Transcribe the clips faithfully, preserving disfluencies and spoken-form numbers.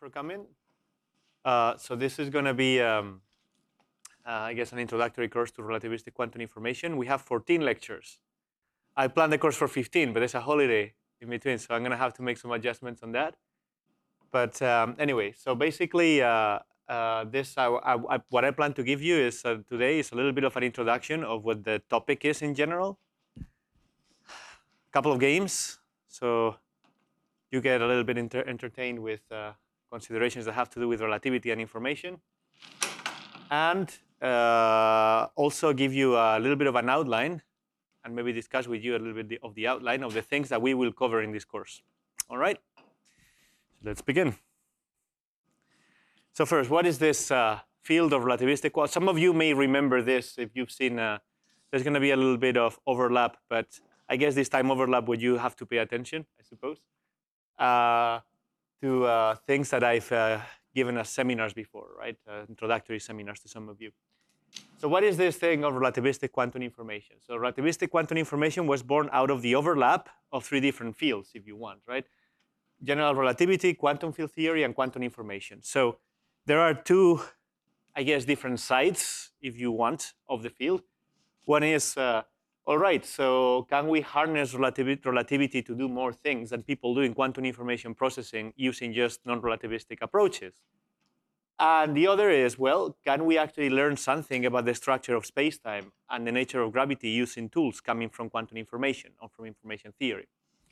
for coming. Uh, so this is going to be, um, uh, I guess, an introductory course to relativistic quantum information. We have fourteen lectures. I planned the course for fifteen, but there's a holiday in between, so I'm going to have to make some adjustments on that. But um, anyway, so basically, uh, uh, this I, I, I, what I plan to give you is uh, today is a little bit of an introduction of what the topic is in general. A couple of games, so you get a little bit enter entertained with uh, considerations that have to do with relativity and information, and uh, also give you a little bit of an outline, and maybe discuss with you a little bit of the outline of the things that we will cover in this course. All right. Let's begin. So first, what is this uh, field of relativistic? Well, some of you may remember this if you've seen, uh, there's going to be a little bit of overlap, but I guess this time overlap would you have to pay attention, I suppose, uh, to uh, things that I've uh, given as seminars before, right? Uh, introductory seminars to some of you. So what is this thing of relativistic quantum information? So relativistic quantum information was born out of the overlap of three different fields, if you want, right? General relativity, quantum field theory, and quantum information. So there are two, I guess, different sides, if you want, of the field. One is, uh, all right, so can we harness relativi relativity to do more things than people do in quantum information processing using just non-relativistic approaches? And the other is, well, can we actually learn something about the structure of space-time and the nature of gravity using tools coming from quantum information or from information theory?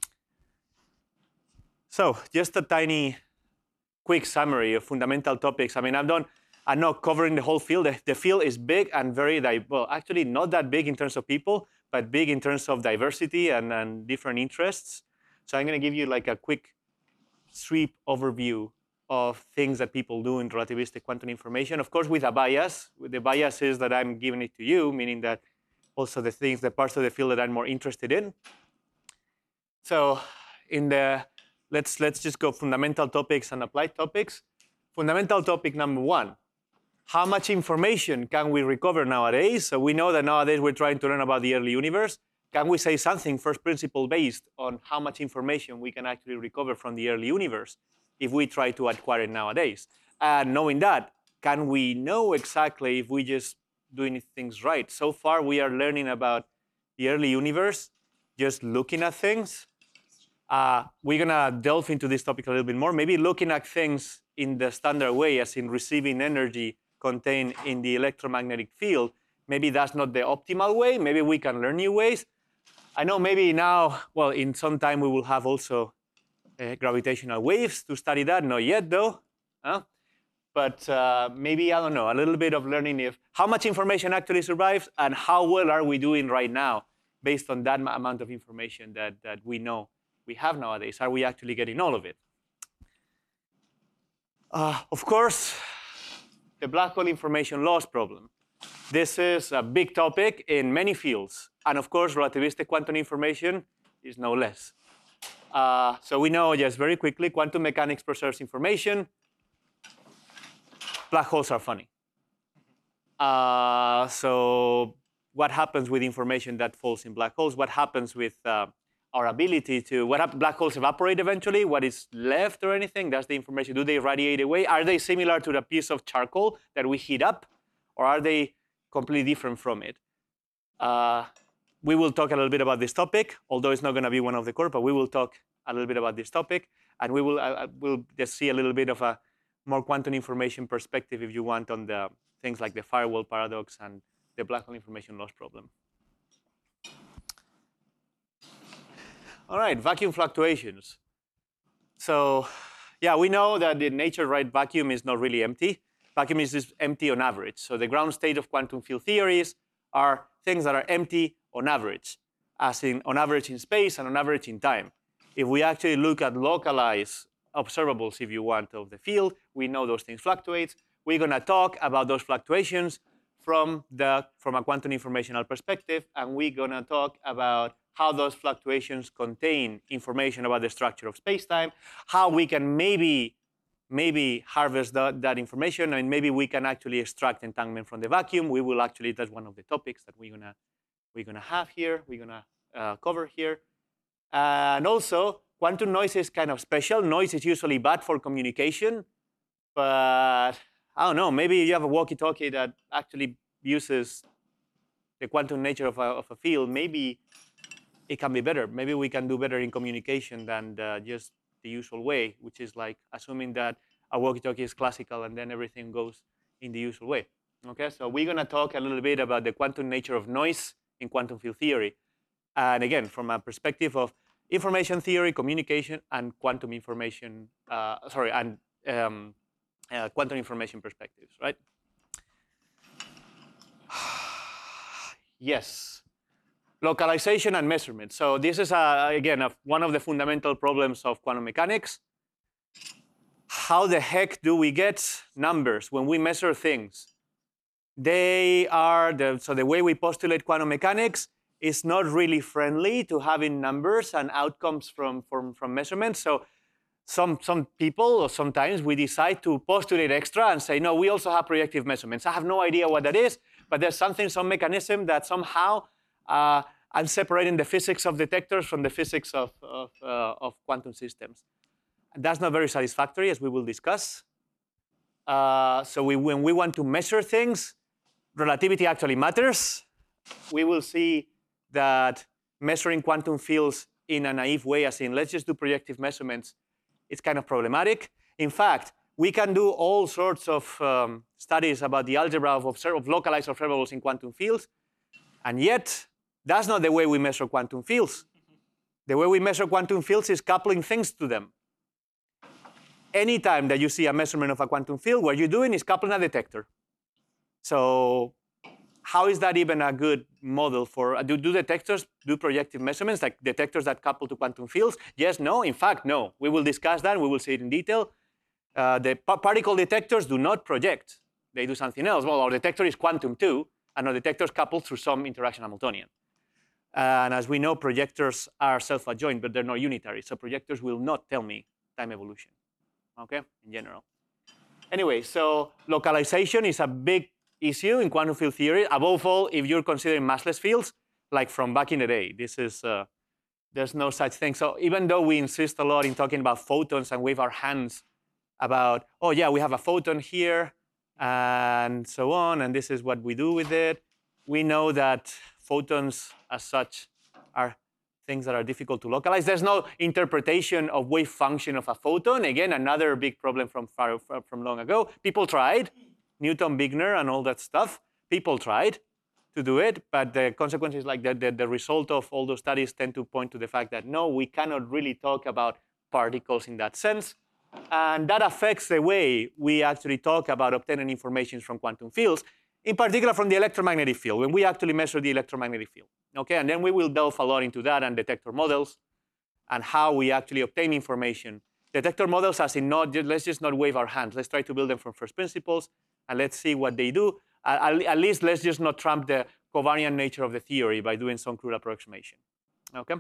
So just a tiny, quick summary of fundamental topics. I mean, I've done, I'm not covering the whole field. The, the field is big and very, well, actually not that big in terms of people, but big in terms of diversity and, and different interests. So I'm going to give you like a quick sweep overview of things that people do in relativistic quantum information. Of course, with a bias. The bias is that I'm giving it to you, meaning that also the things, the parts of the field that I'm more interested in. So in the Let's, let's just go fundamental topics and applied topics. Fundamental topic number one, how much information can we recover nowadays? So we know that nowadays we're trying to learn about the early universe. Can we say something first principle based on how much information we can actually recover from the early universe if we try to acquire it nowadays? And knowing that, can we know exactly if we just doing things right? So far we are learning about the early universe just looking at things. Uh, we're going to delve into this topic a little bit more, maybe looking at things in the standard way, as in receiving energy contained in the electromagnetic field. Maybe that's not the optimal way. Maybe we can learn new ways. I know maybe now, well, in some time we will have also uh, gravitational waves to study that. Not yet, though. Huh? But uh, maybe, I don't know, a little bit of learning if how much information actually survives and how well are we doing right now based on that amount of information that, that we know we have nowadays. Are we actually getting all of it? Uh, of course, the black hole information loss problem. This is a big topic in many fields. And of course, relativistic quantum information is no less. Uh, so we know, just very quickly, quantum mechanics preserves information. Black holes are funny. Uh, so what happens with information that falls in black holes? What happens with uh, our ability to, what black holes evaporate eventually, what is left or anything, that's the information. Do they radiate away? Are they similar to the piece of charcoal that we heat up? Or are they completely different from it? Uh, we will talk a little bit about this topic, although it's not going to be one of the core, but we will talk a little bit about this topic. And we will uh, we'll just see a little bit of a more quantum information perspective, if you want, on the things like the firewall paradox and the black hole information loss problem. All right, vacuum fluctuations. So yeah, we know that in nature, right, vacuum is not really empty. Vacuum is just empty on average. So the ground state of quantum field theories are things that are empty on average, as in on average in space and on average in time. If we actually look at localized observables, if you want, of the field, we know those things fluctuate. We're going to talk about those fluctuations from, the, from a quantum informational perspective, and we're going to talk about how those fluctuations contain information about the structure of space-time, how we can maybe, maybe harvest that, that information, and maybe we can actually extract entanglement from the vacuum. We will actually, that's one of the topics that we're gonna, we're gonna have here, we're gonna uh, cover here. And also, quantum noise is kind of special. Noise is usually bad for communication. But I don't know, maybe you have a walkie-talkie that actually uses the quantum nature of a, of a field. Maybe it can be better. Maybe we can do better in communication than the, just the usual way, which is like assuming that a walkie-talkie is classical and then everything goes in the usual way. Okay, so we're going to talk a little bit about the quantum nature of noise in quantum field theory. And again, from a perspective of information theory, communication, and quantum information, uh, sorry, and um, uh, quantum information perspectives, right? Yes. Localization and measurement. So this is, uh, again, a, one of the fundamental problems of quantum mechanics. How the heck do we get numbers when we measure things? They are, the, so the way we postulate quantum mechanics is not really friendly to having numbers and outcomes from, from, from measurements. So some, some people, or sometimes we decide to postulate extra and say, no, we also have projective measurements. I have no idea what that is, but there's something, some mechanism that somehow uh, I'm separating the physics of detectors from the physics of, of, uh, of quantum systems. And that's not very satisfactory, as we will discuss. Uh, so we, when we want to measure things, relativity actually matters. We will see that measuring quantum fields in a naive way, as in let's just do projective measurements, it's kind of problematic. In fact, we can do all sorts of um, studies about the algebra of, observ of localized observables in quantum fields, and yet that's not the way we measure quantum fields. The way we measure quantum fields is coupling things to them. Anytime that you see a measurement of a quantum field, what you're doing is coupling a detector. So how is that even a good model for, uh, do, do detectors do projective measurements, like detectors that couple to quantum fields? Yes, no, in fact, no. We will discuss that, we will see it in detail. Uh, the pa particle detectors do not project. They do something else. Well, our detector is quantum too, and our detectors couple through some interaction Hamiltonian. And as we know, projectors are self-adjoint, but they're not unitary. So projectors will not tell me time evolution, okay, in general. Anyway, so localization is a big issue in quantum field theory, above all, if you're considering massless fields, like from back in the day. This is, uh, there's no such thing. So even though we insist a lot in talking about photons and wave our hands about, oh yeah, we have a photon here, and so on, and this is what we do with it, we know that photons as such are things that are difficult to localize. There's no interpretation of wave function of a photon. Again, another big problem from far, from long ago. People tried, Newton, Wigner, and all that stuff. People tried to do it, but the consequences, like the, the, the result of all those studies tend to point to the fact that no, we cannot really talk about particles in that sense. And that affects the way we actually talk about obtaining information from quantum fields, in particular from the electromagnetic field, when we actually measure the electromagnetic field. Okay, and then we will delve a lot into that and detector models and how we actually obtain information. Detector models as in not, let's just not wave our hands. Let's try to build them from first principles and let's see what they do. At, at least let's just not trump the covariant nature of the theory by doing some crude approximation. Okay?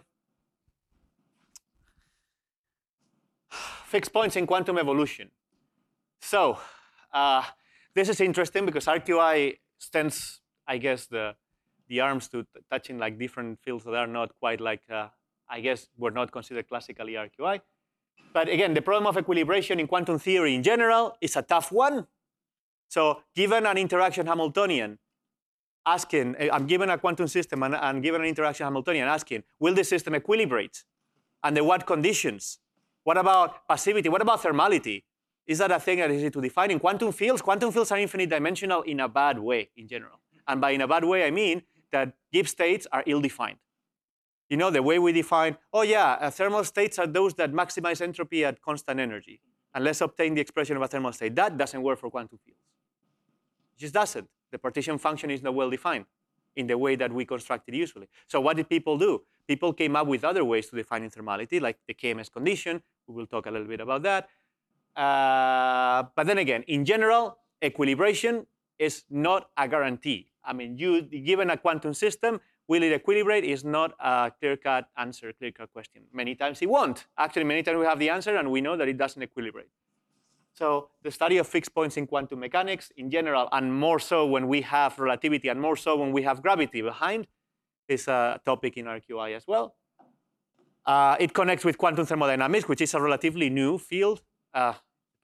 Fixed points in quantum evolution. So uh, this is interesting because R Q I extends, I guess, the, the arms to touching like different fields that are not quite like, uh, I guess, were not considered classically R Q I. But again, the problem of equilibration in quantum theory in general is a tough one. So given an interaction Hamiltonian, asking, I'm given a quantum system and, and given an interaction Hamiltonian asking, will the system equilibrate? Under what conditions? What about passivity? What about thermality? Is that a thing that is easy to define? In quantum fields, quantum fields are infinite dimensional in a bad way in general. And by in a bad way, I mean that Gibbs states are ill-defined. You know, the way we define, oh yeah, uh, thermal states are those that maximize entropy at constant energy. And let's obtain the expression of a thermal state. That doesn't work for quantum fields. It just doesn't. The partition function is not well defined in the way that we construct it usually. So what did people do? People came up with other ways to define thermality, like the K M S condition. We will talk a little bit about that. Uh, but then again, in general, equilibration is not a guarantee. I mean, you given a quantum system, will it equilibrate is not a clear-cut answer, clear-cut question. Many times it won't. Actually, many times we have the answer and we know that it doesn't equilibrate. So the study of fixed points in quantum mechanics in general, and more so when we have relativity and more so when we have gravity behind, is a topic in R Q I as well. Uh, it connects with quantum thermodynamics, which is a relatively new field. Uh,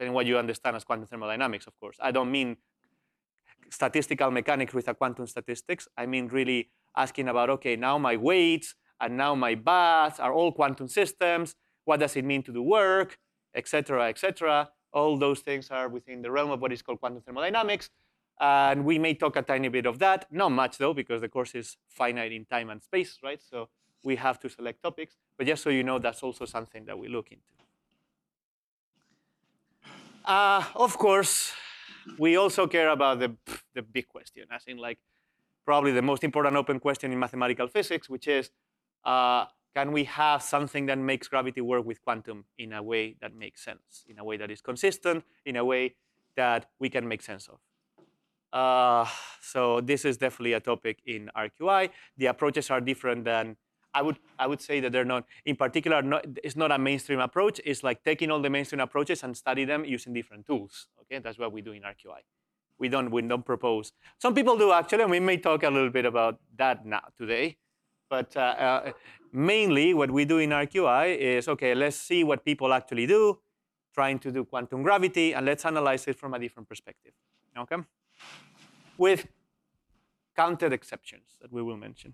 depending on what you understand as quantum thermodynamics, of course. I don't mean statistical mechanics with a quantum statistics. I mean really asking about, okay, now my weights and now my baths are all quantum systems. What does it mean to do work, et cetera, et cetera. All those things are within the realm of what is called quantum thermodynamics. And we may talk a tiny bit of that. Not much, though, because the course is finite in time and space, right? So we have to select topics. But just so you know, that's also something that we look into. Uh, of course, we also care about the, the big question, as in like probably the most important open question in mathematical physics, which is, uh, can we have something that makes gravity work with quantum in a way that makes sense, in a way that is consistent, in a way that we can make sense of? Uh, so this is definitely a topic in R Q I. The approaches are different than, I would, I would say that they're not, in particular, not, it's not a mainstream approach. It's like taking all the mainstream approaches and study them using different tools. Okay, that's what we do in R Q I. We don't, we don't propose. Some people do actually, and we may talk a little bit about that now today. But uh, uh, mainly what we do in R Q I is, okay, let's see what people actually do, trying to do quantum gravity, and let's analyze it from a different perspective. Okay? With counted exceptions that we will mention.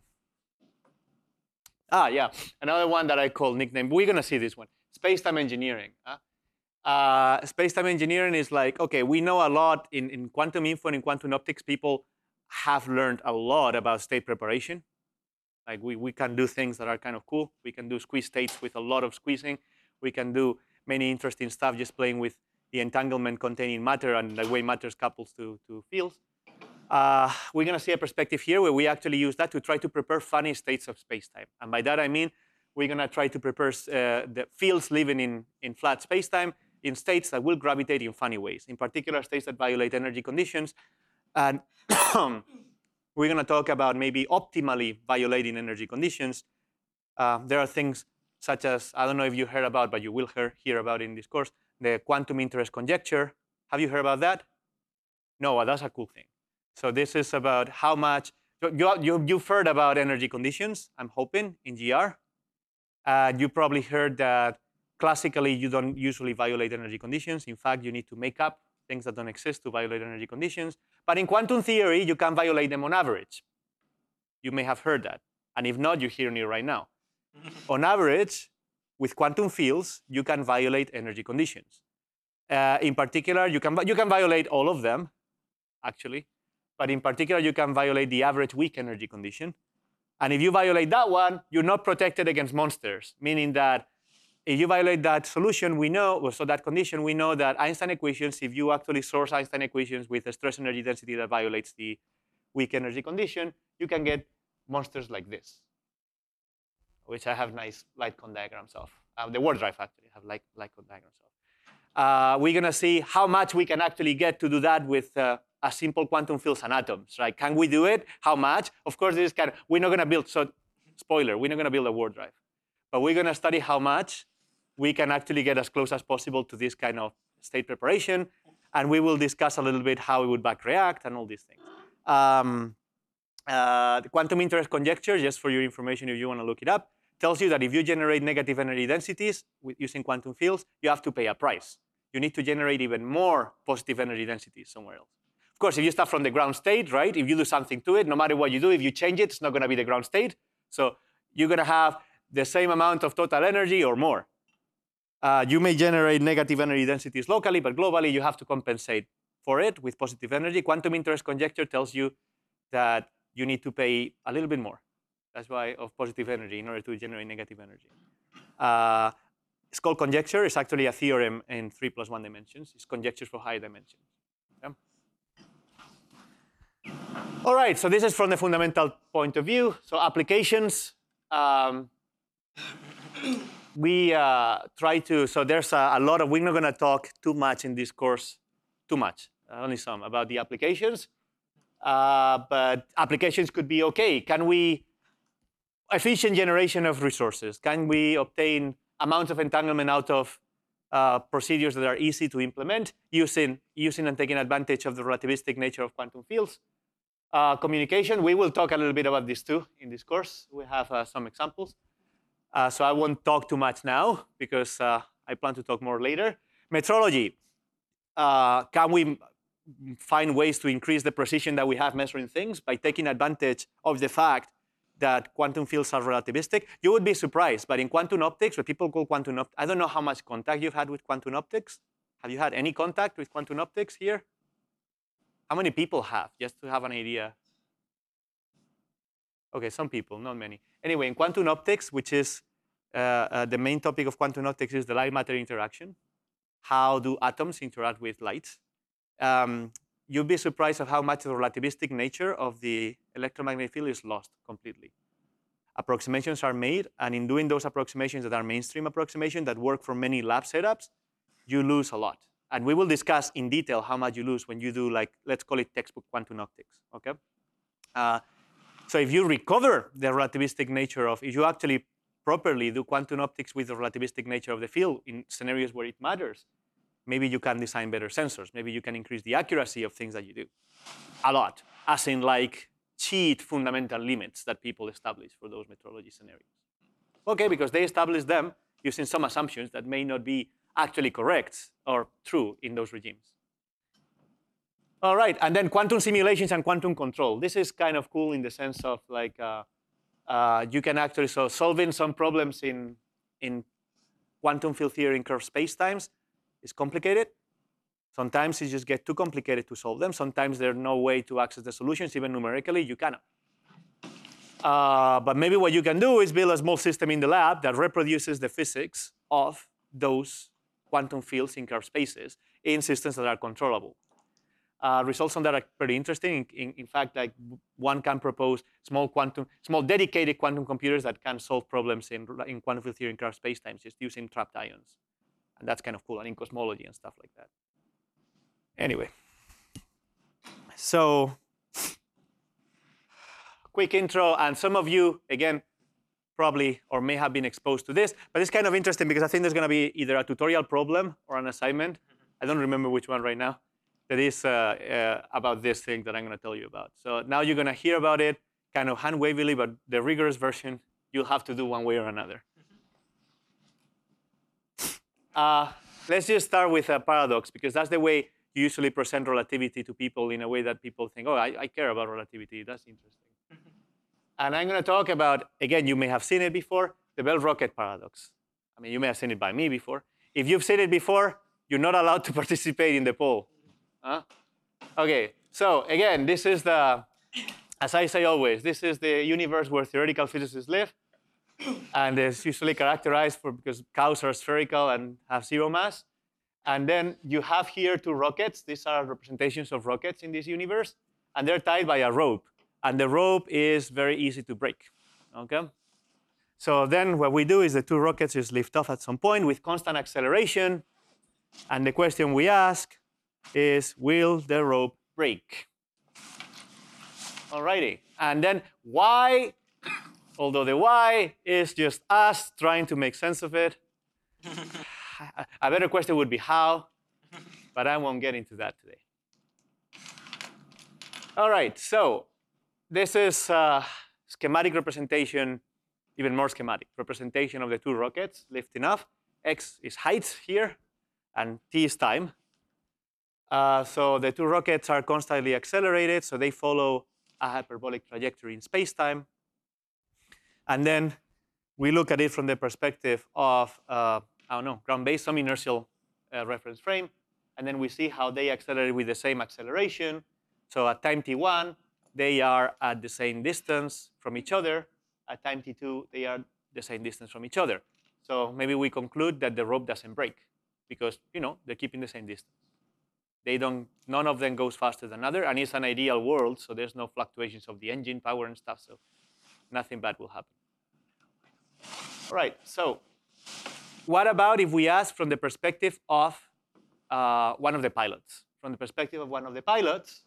Ah, yeah, another one that I call nickname. We're going to see this one, space-time engineering. Huh? Uh, space-time engineering is like, okay, we know a lot in, in quantum info and in quantum optics. People have learned a lot about state preparation. Like we, we can do things that are kind of cool. We can do squeeze states with a lot of squeezing. We can do many interesting stuff just playing with the entanglement containing matter and the way matter couples to, to fields. Uh, we're going to see a perspective here where we actually use that to try to prepare funny states of space-time. And by that I mean we're going to try to prepare uh, the fields living in, in flat space-time in states that will gravitate in funny ways, in particular states that violate energy conditions. And we're going to talk about maybe optimally violating energy conditions. Uh, there are things such as, I don't know if you heard about, but you will hear, hear about in this course, the quantum interest conjecture. Have you heard about that? No, well, that's a cool thing. So this is about how much, you, you, you've heard about energy conditions, I'm hoping, in G R. Uh, you probably heard that classically you don't usually violate energy conditions. In fact, you need to make up things that don't exist to violate energy conditions. But in quantum theory, you can violate them on average. You may have heard that. And if not, you're hearing it right now. On average, with quantum fields, you can violate energy conditions. Uh, in particular, you can, you can violate all of them, actually. But in particular, you can violate the average weak energy condition. And if you violate that one, you're not protected against monsters, meaning that if you violate that solution, we know, or so that condition, we know that Einstein equations, if you actually source Einstein equations with a stress energy density that violates the weak energy condition, you can get monsters like this, which I have nice light cone diagrams of. Uh, the warp drive actually have light, light cone diagrams of. Uh, we're going to see how much we can actually get to do that with uh, a simple quantum fields and atoms, right? Can we do it? How much? Of course, this is kind of, we're not going to build, so spoiler, we're not going to build a warp drive. But we're going to study how much we can actually get as close as possible to this kind of state preparation. And we will discuss a little bit how it would back react and all these things. Um, uh, the quantum interest conjecture, just for your information if you want to look it up, tells you that if you generate negative energy densities with using quantum fields, you have to pay a price. You need to generate even more positive energy densities somewhere else. Of course, if you start from the ground state, right, if you do something to it, no matter what you do, if you change it, it's not going to be the ground state. So you're going to have the same amount of total energy or more. Uh, you may generate negative energy densities locally, but globally you have to compensate for it with positive energy. Quantum interest conjecture tells you that you need to pay a little bit more. That's why of positive energy in order to generate negative energy. Uh, it's called conjecture. It's actually a theorem in three plus one dimensions. It's conjectures for high dimensions. Yeah? All right, so this is from the fundamental point of view. So applications. Um, we uh, try to, so there's a, a lot of, we're not going to talk too much in this course, too much, uh, only some, about the applications. Uh, but applications could be okay. Can we, efficient generation of resources. Can we obtain amounts of entanglement out of uh, procedures that are easy to implement using, using and taking advantage of the relativistic nature of quantum fields? Uh, communication, we will talk a little bit about this too in this course. We have uh, some examples. Uh, so I won't talk too much now because uh, I plan to talk more later. Metrology. uh, can we find ways to increase the precision that we have measuring things by taking advantage of the fact that quantum fields are relativistic? You would be surprised, but in quantum optics, what people call quantum optics, I don't know how much contact you've had with quantum optics. Have you had any contact with quantum optics here? How many people have, just to have an idea? Okay, some people, not many. Anyway, in quantum optics, which is uh, uh, the main topic of quantum optics is the light-matter interaction. How do atoms interact with light? Um, you'll be surprised at how much the relativistic nature of the electromagnetic field is lost completely. Approximations are made, and in doing those approximations that are mainstream approximations that work for many lab setups, you lose a lot. And we will discuss in detail how much you lose when you do, like, let's call it textbook quantum optics, okay? Uh, so if you recover the relativistic nature of, if you actually properly do quantum optics with the relativistic nature of the field in scenarios where it matters, maybe you can design better sensors. Maybe you can increase the accuracy of things that you do a lot, as in like cheat fundamental limits that people establish for those metrology scenarios. Okay, because they establish them using some assumptions that may not be actually correct or true in those regimes. All right, and then quantum simulations and quantum control. This is kind of cool in the sense of like uh, uh, you can actually, so solving some problems in, in quantum field theory in curved spacetimes is complicated. Sometimes it just gets too complicated to solve them. Sometimes there's no way to access the solutions, even numerically, you cannot. Uh, but maybe what you can do is build a small system in the lab that reproduces the physics of those quantum fields in curved spaces in systems that are controllable. Uh, results on that are pretty interesting. In, in, in fact, like one can propose small quantum, small dedicated quantum computers that can solve problems in, in quantum field theory in curved spacetimes just using trapped ions. And that's kind of cool, and in cosmology and stuff like that. Anyway, so quick intro, and some of you, again, probably or may have been exposed to this, but it's kind of interesting because I think there's going to be either a tutorial problem or an assignment. I don't remember which one right now. That is uh, uh, about this thing that I'm going to tell you about. So now you're going to hear about it, kind of hand-wavily, but the rigorous version you'll have to do one way or another. Uh, let's just start with a paradox, because that's the way you usually present relativity to people in a way that people think, oh, I, I care about relativity. That's interesting. And I'm going to talk about, again, you may have seen it before, the Bell rocket paradox. I mean, you may have seen it by me before. If you've seen it before, you're not allowed to participate in the poll. Huh? OK, so again, this is the, as I say always, this is the universe where theoretical physicists live. And it's usually characterized for because cows are spherical and have zero mass. And then you have here two rockets. These are representations of rockets in this universe. And they're tied by a rope. And the rope is very easy to break. Okay? So then what we do is the two rockets just lift off at some point with constant acceleration. And the question we ask is, will the rope break? All righty. And then why? Although the why is just us trying to make sense of it. A better question would be how, but I won't get into that today. All right, so this is a schematic representation, even more schematic, representation of the two rockets lifting off. X is height here, and t is time. Uh, so the two rockets are constantly accelerated, so they follow a hyperbolic trajectory in space-time. And then we look at it from the perspective of, uh, I don't know, ground-based, some inertial uh, reference frame. And then we see how they accelerate with the same acceleration. So at time t one, they are at the same distance from each other. At time t two, they are the same distance from each other. So maybe we conclude that the rope doesn't break because, you know, they're keeping the same distance. They don't, none of them goes faster than other, and it's an ideal world, so there's no fluctuations of the engine power and stuff, so nothing bad will happen. All right, so what about if we ask from the perspective of uh, one of the pilots? From the perspective of one of the pilots,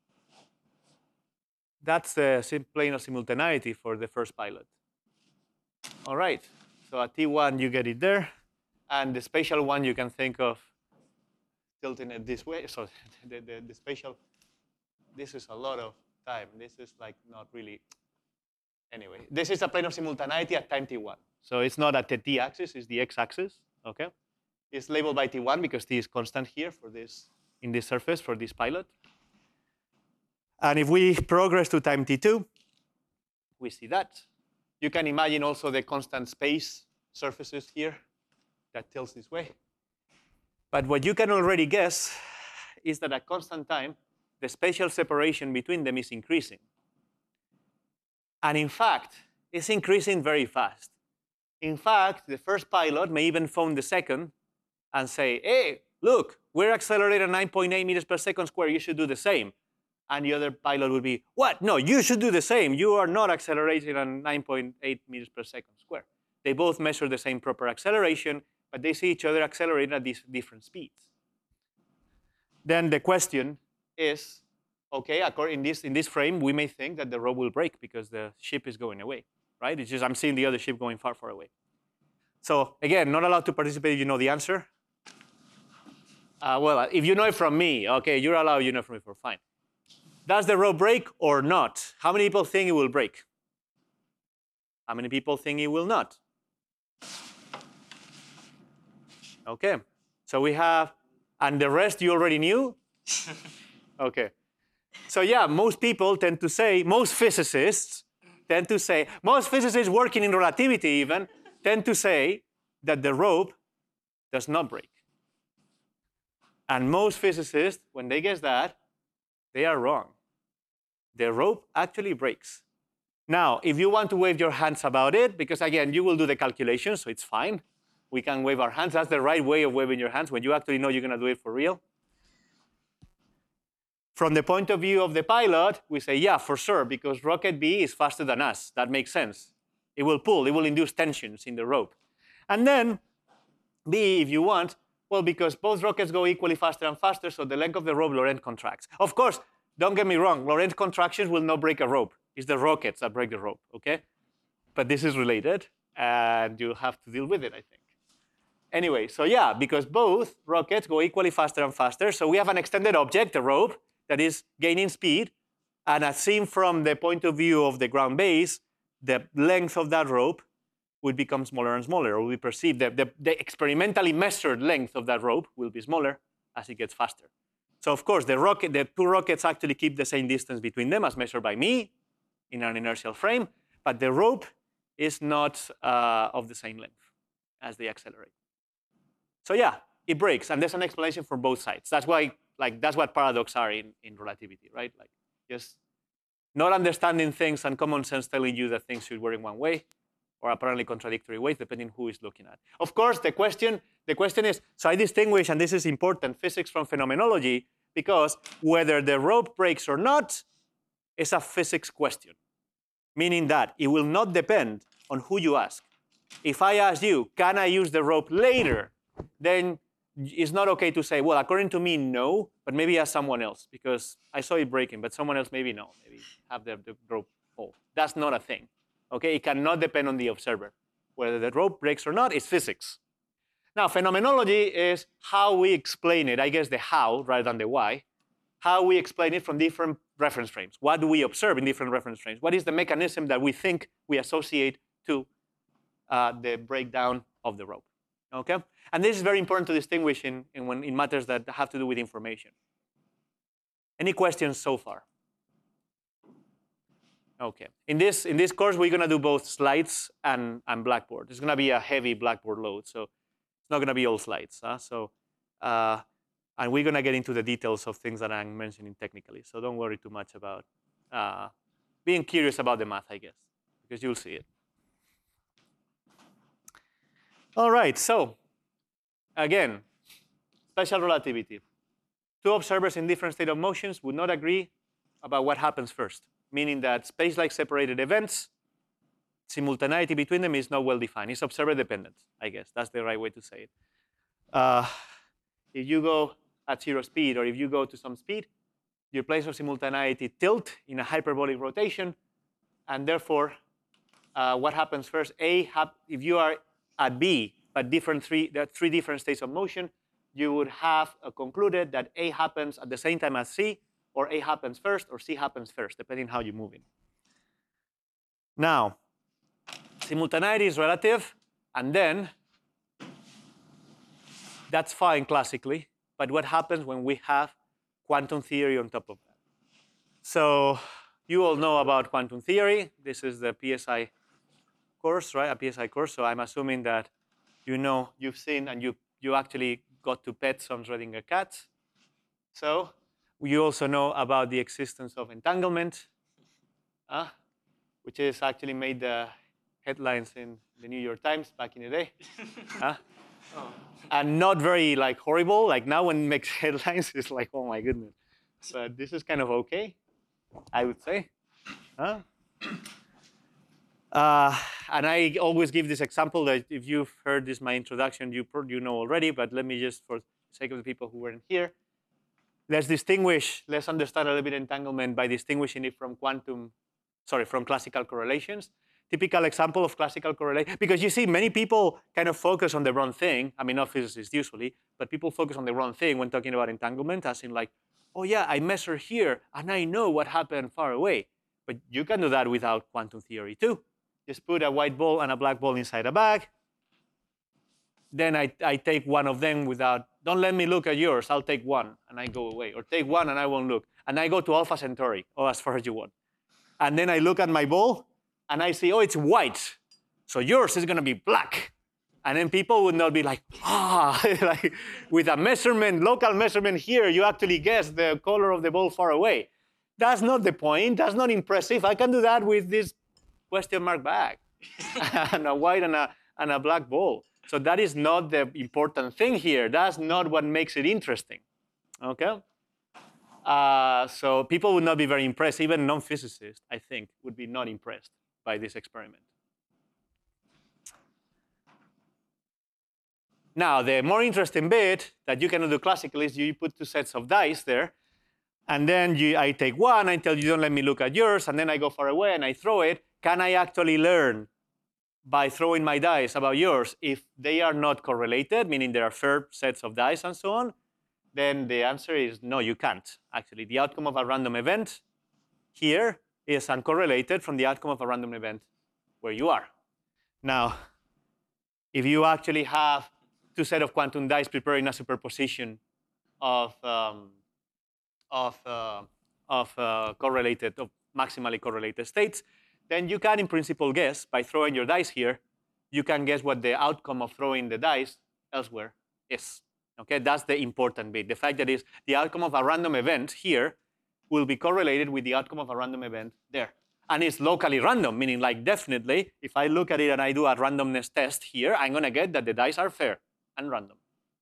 that's the plane of simultaneity for the first pilot. All right, so at t one, you get it there. And the spatial one, you can think of tilting it this way. So the, the, the spatial, this is a lot of time. This is like not really. Anyway, this is a plane of simultaneity at time t one. So it's not at the t-axis, it's the x-axis. Okay, it's labeled by t one because t is constant here for this in this surface for this pilot. And if we progress to time t two, we see that. You can imagine also the constant space surfaces here that tilts this way. But what you can already guess is that at constant time, the spatial separation between them is increasing. And in fact, it's increasing very fast. In fact, the first pilot may even phone the second and say, hey, look, we're accelerated at nine point eight meters per second square. You should do the same. And the other pilot would be, what? No, you should do the same. You are not accelerating at nine point eight meters per second square. They both measure the same proper acceleration, but they see each other accelerating at these different speeds. Then the question is, okay, according in this, in this frame, we may think that the rope will break because the ship is going away, right? It's just I'm seeing the other ship going far, far away. So again, not allowed to participate if you know the answer. Uh, well, if you know it from me, okay, you're allowed, you know from me, for fine. Does the rope break or not? How many people think it will break? How many people think it will not? Okay, so we have, and the rest you already knew? Okay, so yeah, most people tend to say, most physicists tend to say, most physicists working in relativity even, tend to say that the rope does not break. And most physicists, when they guess that, they are wrong. The rope actually breaks. Now, if you want to wave your hands about it, because again, you will do the calculation, so it's fine. We can wave our hands. That's the right way of waving your hands when you actually know you're going to do it for real. From the point of view of the pilot, we say, yeah, for sure, because rocket B is faster than us. That makes sense. It will pull. It will induce tensions in the rope. And then B, if you want, well, because both rockets go equally faster and faster, so the length of the rope Lorentz contracts. Of course, don't get me wrong. Lorentz contractions will not break a rope. It's the rockets that break the rope, OK? But this is related, and you'll have to deal with it, I think. Anyway, so yeah, because both rockets go equally faster and faster, so we have an extended object, the rope, that is gaining speed. And as seen from the point of view of the ground base, the length of that rope would become smaller and smaller, or we perceive that the, the experimentally measured length of that rope will be smaller as it gets faster. So of course, the, rocket, the two rockets actually keep the same distance between them as measured by me in an inertial frame, but the rope is not uh, of the same length as they accelerate. So yeah, it breaks, and there's an explanation for both sides. That's why, like, that's what paradoxes are in, in relativity, right? Like, just not understanding things and common sense telling you that things should work in one way, or apparently contradictory ways, depending who is looking at. Of course, the question, the question is, so I distinguish, and this is important, physics from phenomenology, because whether the rope breaks or not is a physics question, meaning that it will not depend on who you ask. If I ask you, can I use the rope later, then it's not OK to say, well, according to me, no, but maybe ask someone else, because I saw it breaking, but someone else maybe no, maybe have the, the rope hold. That's not a thing. Okay, it cannot depend on the observer. Whether the rope breaks or not is physics. Now, phenomenology is how we explain it, I guess the how rather than the why, how we explain it from different reference frames. What do we observe in different reference frames? What is the mechanism that we think we associate to uh, the breakdown of the rope? Okay? And this is very important to distinguish in, in, when, in matters that have to do with information. Any questions so far? Okay. In this, in this course, we're going to do both slides and, and Blackboard. It's going to be a heavy Blackboard load, so it's not going to be all slides. Huh? So, uh, and we're going to get into the details of things that I'm mentioning technically. So don't worry too much about uh, being curious about the math, I guess, because you'll see it. All right. So again, special relativity. Two observers in different state of motions would not agree about what happens first, meaning that space-like separated events, simultaneity between them is not well defined. It's observer dependent, I guess. That's the right way to say it. Uh, if you go at zero speed, or if you go to some speed, your place of simultaneity tilt in a hyperbolic rotation, and therefore, uh, what happens first? A, hap if you are at B, but different three, there are three different states of motion, you would have uh, concluded that A happens at the same time as C, or A happens first, or C happens first, depending how you move it. Now, simultaneity is relative, and then that's fine classically. But what happens when we have quantum theory on top of that. So you all know about quantum theory. This is the P S I course, right? A P S I course. So I'm assuming that you know, you've seen, and you, you actually got to pet some Schrodinger cats. So you also know about the existence of entanglement, uh, which is actually made the headlines in the New York Times back in the day. uh, oh. And not very like horrible. Like now when it makes headlines, it's like, oh my goodness. But this is kind of okay, I would say. Huh? Uh, and I always give this example that if you've heard this, my introduction, you, you know already, but let me just, for the sake of the people who weren't here, let's distinguish, let's understand a little bit entanglement by distinguishing it from quantum, sorry, from classical correlations. Typical example of classical correlation, because you see many people kind of focus on the wrong thing. I mean, not physicists usually, but people focus on the wrong thing when talking about entanglement, as in like, oh yeah, I measure here and I know what happened far away. But you can do that without quantum theory too. Just put a white ball and a black ball inside a bag. Then I, I take one of them without, don't let me look at yours, I'll take one and I go away. Or take one and I won't look. And I go to Alpha Centauri, or as far as you want. And then I look at my ball and I see, oh, it's white. So yours is going to be black. And then people would not be like, ah, like with a measurement, local measurement here, you actually guess the color of the ball far away. That's not the point. That's not impressive. I can do that with this question mark bag and a white and a, and a black ball. So that is not the important thing here. That's not what makes it interesting, okay? Uh, so people would not be very impressed. Even non-physicists, I think, would be not impressed by this experiment. Now, the more interesting bit that you can do classically is you put two sets of dice there, and then you, I take one, I tell you, don't let me look at yours, and then I go far away and I throw it. Can I actually learn by throwing my dice about yours if they are not correlated, meaning there are fair sets of dice and so on? Then the answer is no, you can't. Actually, the outcome of a random event here is uncorrelated from the outcome of a random event where you are. Now, if you actually have two sets of quantum dice preparing a superposition of, um, of, uh, of uh, correlated, of maximally correlated states, then you can, in principle, guess, by throwing your dice here, you can guess what the outcome of throwing the dice elsewhere is. Okay, that's the important bit. The fact that is the outcome of a random event here will be correlated with the outcome of a random event there. And it's locally random, meaning like definitely, if I look at it and I do a randomness test here, I'm going to get that the dice are fair and random.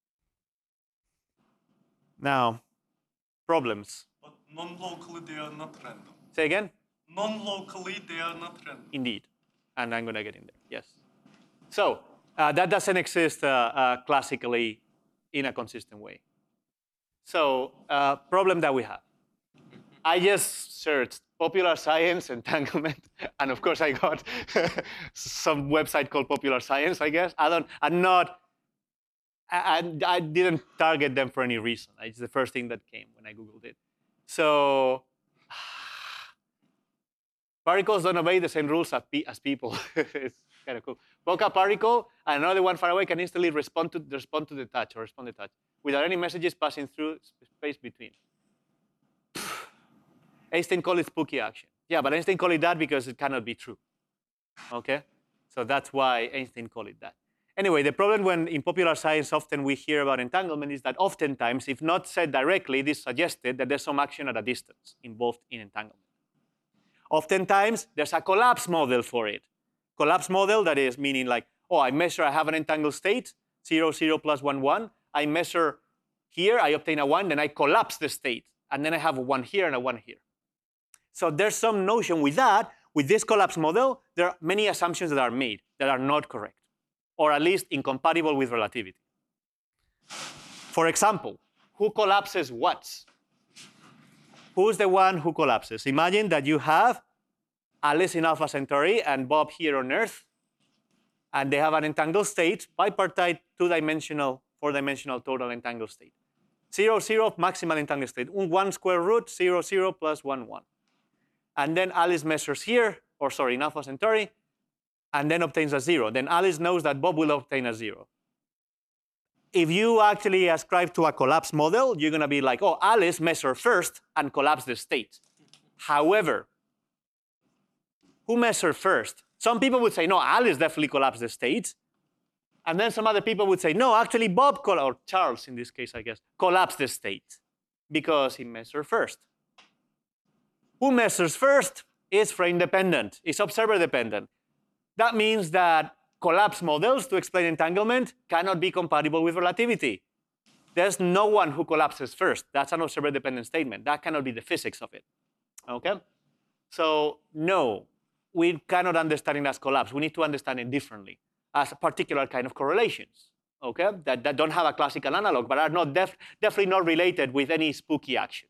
Now, problems. But non-locally, they are not random. Say again? Non-locally, they are not random. Indeed. And I'm going to get in there, yes. So uh, that doesn't exist uh, uh, classically in a consistent way. So uh, problem that we have. I just searched popular science entanglement, and of course I got some website called Popular Science, I guess. I don't, I'm not, I, I didn't target them for any reason. It's the first thing that came when I Googled it. So particles don't obey the same rules as, pe as people. It's kind of cool. Bokeh particle, and another one far away can instantly respond to, respond to the touch or respond to touch without any messages passing through space between. Einstein called it spooky action. Yeah, but Einstein called it that because it cannot be true. Okay? So that's why Einstein called it that. Anyway, the problem when in popular science often we hear about entanglement is that oftentimes, if not said directly, it is suggested that there's some action at a distance involved in entanglement. Oftentimes, there's a collapse model for it. Collapse model that is meaning like, oh, I measure, I have an entangled state, zero, zero plus one, one. I measure here, I obtain a one, then I collapse the state. And then I have a one here and a one here. So there's some notion with that. With this collapse model, there are many assumptions that are made that are not correct, or at least incompatible with relativity. For example, who collapses what? Who's the one who collapses? Imagine that you have Alice in Alpha Centauri and Bob here on Earth, and they have an entangled state, bipartite, two-dimensional, four-dimensional total entangled state. Zero, zero, maximal entangled state. One square root, zero, zero, plus one, one. And then Alice measures here, or sorry, in Alpha Centauri, and then obtains a zero. Then Alice knows that Bob will obtain a zero. if you actually ascribe to a collapse model, you're going to be like, oh, Alice measured first and collapsed the state. However, who measured first? Some people would say, no, Alice definitely collapsed the state. And then some other people would say, no, actually Bob, or Charles in this case, I guess, collapsed the state because he measured first. Who measures first is frame dependent, is observer dependent. That means that collapse models to explain entanglement cannot be compatible with relativity. There's no one who collapses first. That's an observer dependent statement. That cannot be the physics of it. Okay? So no, we cannot understand it as collapse. We need to understand it differently, as a particular kind of correlations, okay? That, that don't have a classical analog, but are not def definitely not related with any spooky action.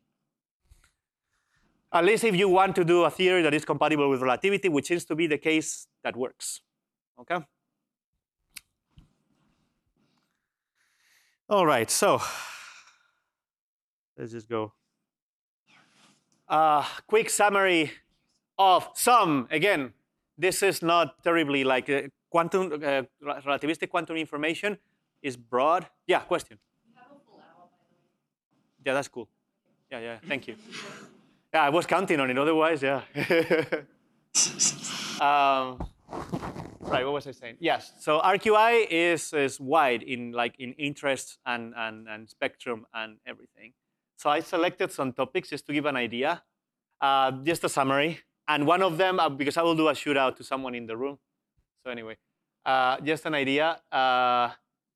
At least if you want to do a theory that is compatible with relativity, which seems to be the case, that works, okay? All right, so let's just go. Uh, quick summary of some, again, this is not terribly like uh, quantum, uh, relativistic quantum information is broad. Yeah, question. You have a full hour, by the way. Yeah, that's cool. Yeah, yeah, thank you. Yeah, I was counting on it, otherwise, yeah. um, right, what was I saying? Yes, so R Q I is, is wide in like in interest and, and, and spectrum and everything. So I selected some topics just to give an idea. Uh, just a summary. And one of them, uh, because I will do a shootout to someone in the room. So anyway, uh, just an idea uh,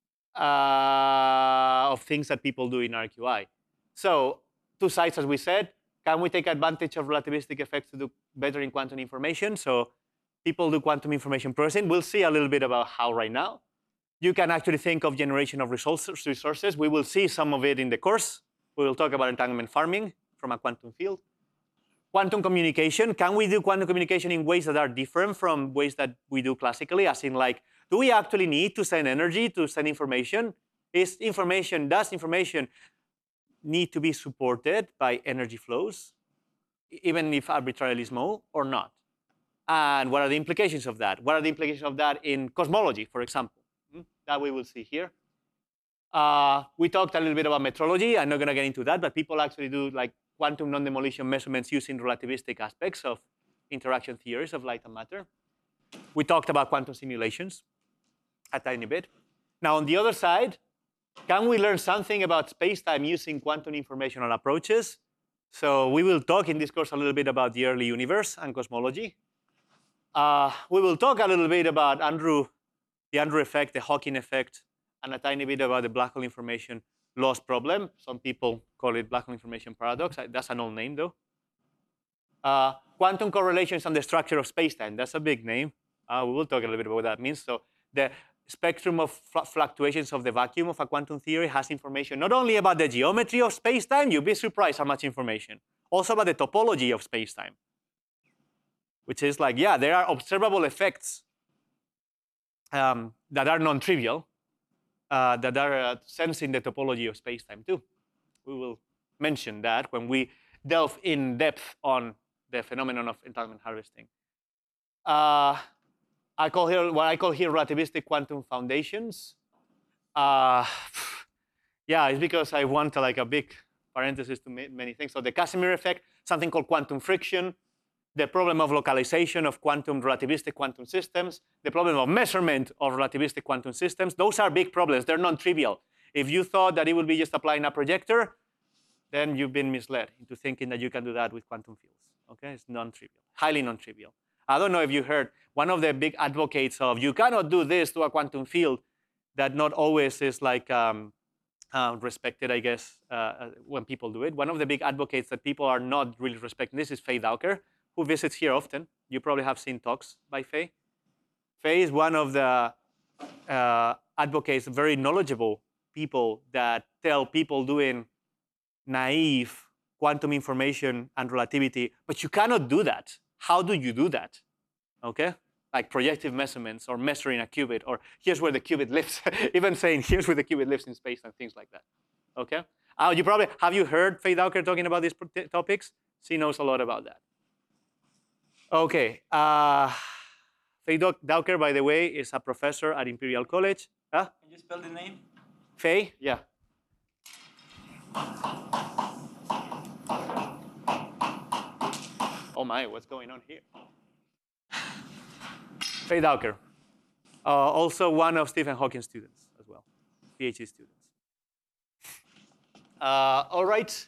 uh, of things that people do in R Q I. So two sides, as we said. Can we take advantage of relativistic effects to do better in quantum information? So people do quantum information processing. We'll see a little bit about how right now. You can actually think of generation of resources. We will see some of it in the course. We will talk about entanglement farming from a quantum field. Quantum communication, can we do quantum communication in ways that are different from ways that we do classically? As in like, do we actually need to send energy to send information? Is information, does information need to be supported by energy flows, even if arbitrarily small or not? And what are the implications of that? What are the implications of that in cosmology, for example? That we will see here. Uh, we talked a little bit about metrology. I'm not going to get into that, but people actually do like quantum non-demolition measurements using relativistic aspects of interaction theories of light and matter. We talked about quantum simulations a tiny bit. Now, on the other side, can we learn something about space-time using quantum informational approaches? So we will talk in this course a little bit about the early universe and cosmology. Uh, we will talk a little bit about Andrew, the Andrew effect, the Hawking effect, and a tiny bit about the black hole information loss problem. Some people call it black hole information paradox. That's an old name, though. Uh, quantum correlations and the structure of space-time. That's a big name. Uh, we will talk a little bit about what that means. So the spectrum of fluctuations of the vacuum of a quantum theory has information not only about the geometry of space-time, you'll be surprised how much information, also about the topology of space-time, which is like, yeah, there are observable effects um, that are non-trivial, Uh, that are uh, sensing the topology of space-time too. We will mention that when we delve in depth on the phenomenon of entanglement harvesting. Uh, I call here what I call here relativistic quantum foundations. Uh, yeah, it's because I want uh, like a big parenthesis to many things. So the Casimir effect, something called quantum friction, the problem of localization of quantum relativistic quantum systems, the problem of measurement of relativistic quantum systems. Those are big problems. They're non-trivial. If you thought that it would be just applying a projector, then you've been misled into thinking that you can do that with quantum fields. Okay, it's non-trivial, highly non-trivial. I don't know if you heard, one of the big advocates of you cannot do this to a quantum field that not always is like um, uh, respected, I guess, uh, when people do it. One of the big advocates that people are not really respecting this is Faye Dowker, who visits here often. You probably have seen talks by Faye. Faye is one of the uh, advocates, very knowledgeable people that tell people doing naive quantum information and relativity, but you cannot do that. How do you do that? Okay? Like projective measurements or measuring a qubit, or here's where the qubit lives. Even saying here's where the qubit lives in space and things like that. Okay? Uh, you probably, have you heard Faye Dowker talking about these topics? She knows a lot about that. Okay, uh, Faye Dowker, by the way, is a professor at Imperial College. Huh? Can you spell the name? Faye? Yeah. Oh my, what's going on here? Faye Dowker. Uh, also one of Stephen Hawking's students as well, PhD students. Uh, all right.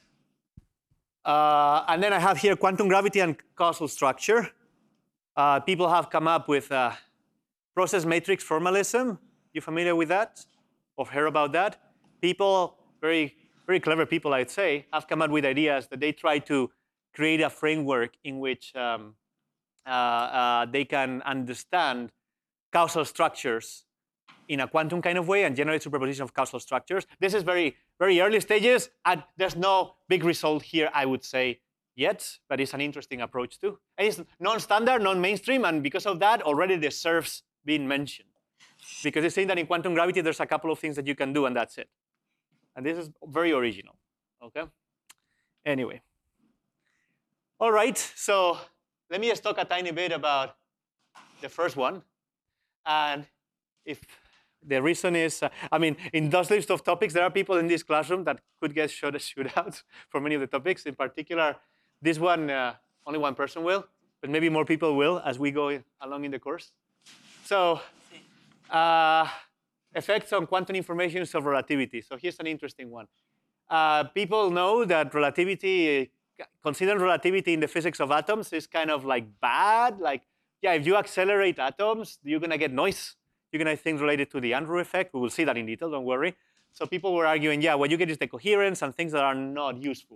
Uh, and then I have here quantum gravity and causal structure. Uh, people have come up with uh, process matrix formalism. You familiar with that? Or heard about that? People, very, very clever people, I'd say, have come up with ideas that they try to create a framework in which um, uh, uh, they can understand causal structures in a quantum kind of way and generate superposition of causal structures. This is very, very early stages, and there's no big result here, I would say, yet, but it's an interesting approach too. And it's non-standard, non-mainstream, and because of that, already deserves being mentioned. Because it's saying that in quantum gravity, there's a couple of things that you can do, and that's it. And this is very original, okay? Anyway. All right, so let me just talk a tiny bit about the first one. And if the reason is, uh, I mean, in those list of topics, there are people in this classroom that could get shot shoot out for many of the topics. In particular, this one, uh, only one person will, but maybe more people will as we go along in the course. So, uh, effects on quantum informations of relativity. So here's an interesting one. Uh, people know that relativity, consider relativity in the physics of atoms is kind of like bad. Like, yeah, if you accelerate atoms, you're going to get noise. You're going to have things related to the Andrew effect. We will see that in detail, don't worry. So people were arguing, yeah, what you get is the coherence and things that are not useful.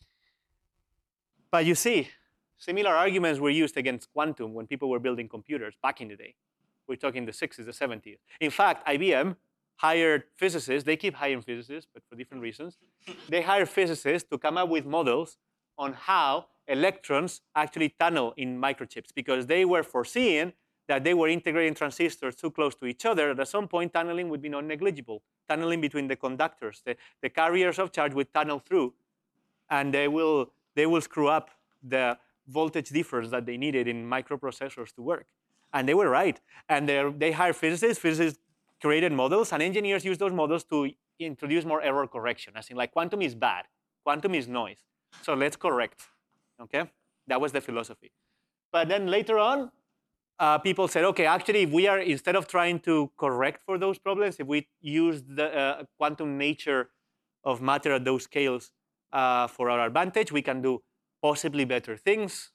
But you see, similar arguments were used against quantum when people were building computers back in the day. We're talking the sixties, the seventies. In fact, I B M hired physicists. They keep hiring physicists, but for different reasons. They hired physicists to come up with models on how electrons actually tunnel in microchips, because they were foreseeing that they were integrating transistors too close to each other, that at some point tunneling would be non-negligible. Tunneling between the conductors, the, the carriers of charge would tunnel through, and they will, they will screw up the voltage difference that they needed in microprocessors to work. And they were right. And they hired physicists, physicists created models, and engineers used those models to introduce more error correction, as in like quantum is bad, quantum is noise. So let's correct, okay? That was the philosophy. But then later on, uh, people said, okay, actually, if we are, instead of trying to correct for those problems, if we use the uh, quantum nature of matter at those scales uh, for our advantage, we can do possibly better things.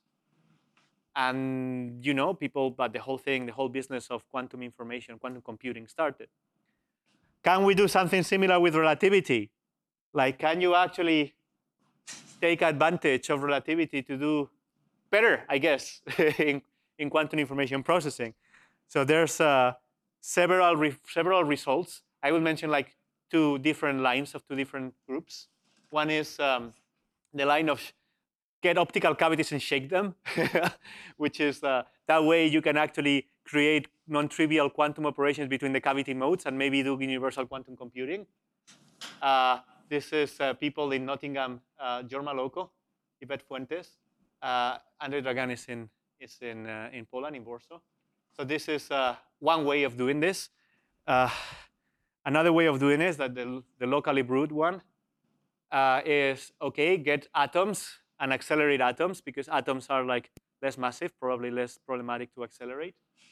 And, you know, people, but the whole thing, the whole business of quantum information, quantum computing started. Can we do something similar with relativity? Like, can you actually take advantage of relativity to do better, I guess, in, in quantum information processing? So there's uh, several, re several results. I will mention like two different lines of two different groups. One is um, the line of get optical cavities and shake them, which is uh, that way you can actually create non-trivial quantum operations between the cavity modes and maybe do universal quantum computing. Uh, this is uh, people in Nottingham, uh, Jorma Loco, Yvette Fuentes. Uh, Andrzej Dragan is in, is in, uh, in Poland, in Warsaw. So this is uh, one way of doing this. Uh, another way of doing this, that the, the locally brewed one, uh, is, okay, get atoms and accelerate atoms, because atoms are like less massive, probably less problematic to accelerate.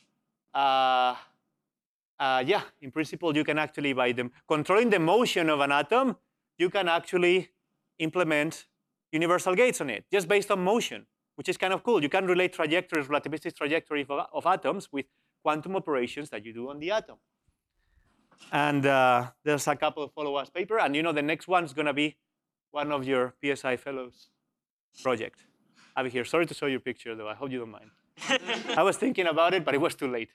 Uh, uh, yeah, in principle, you can actually, by them controlling the motion of an atom, you can actually implement universal gates on it, just based on motion, which is kind of cool. You can relate trajectories, relativistic trajectories of, of atoms with quantum operations that you do on the atom. And uh, there's a couple of follow-up papers, and you know the next one's going to be one of your P S I fellows project. Avi here. Sorry to show your picture, though. I hope you don't mind. I was thinking about it, but it was too late.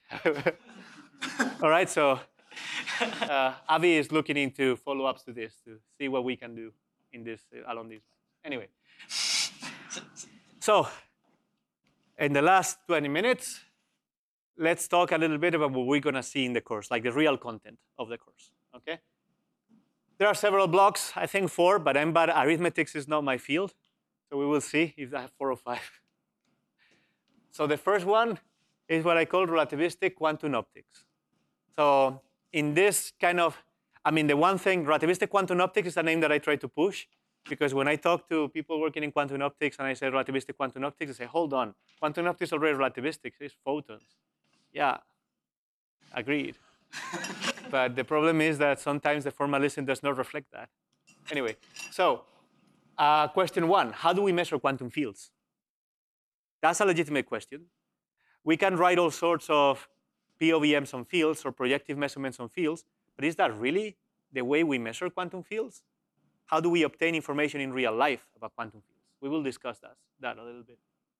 All right, so uh, Avi is looking into follow-ups to this to see what we can do in this uh, along these lines. Anyway, so in the last twenty minutes, let's talk a little bit about what we're going to see in the course, like the real content of the course. Okay? There are several blocks, I think four, but I'm bad. Arithmetics is not my field. So we will see if I have four or five. So the first one is what I call relativistic quantum optics. So in this kind of, I mean, the one thing, relativistic quantum optics is a name that I try to push, because when I talk to people working in quantum optics and I say relativistic quantum optics, they say, hold on, quantum optics is already relativistic, it's photons. Yeah, agreed. But the problem is that sometimes the formalism does not reflect that. Anyway, so uh, question one, how do we measure quantum fields? That's a legitimate question. We can write all sorts of P O V Ms on fields or projective measurements on fields, but is that really the way we measure quantum fields? How do we obtain information in real life about quantum fields? We will discuss that, that a little bit.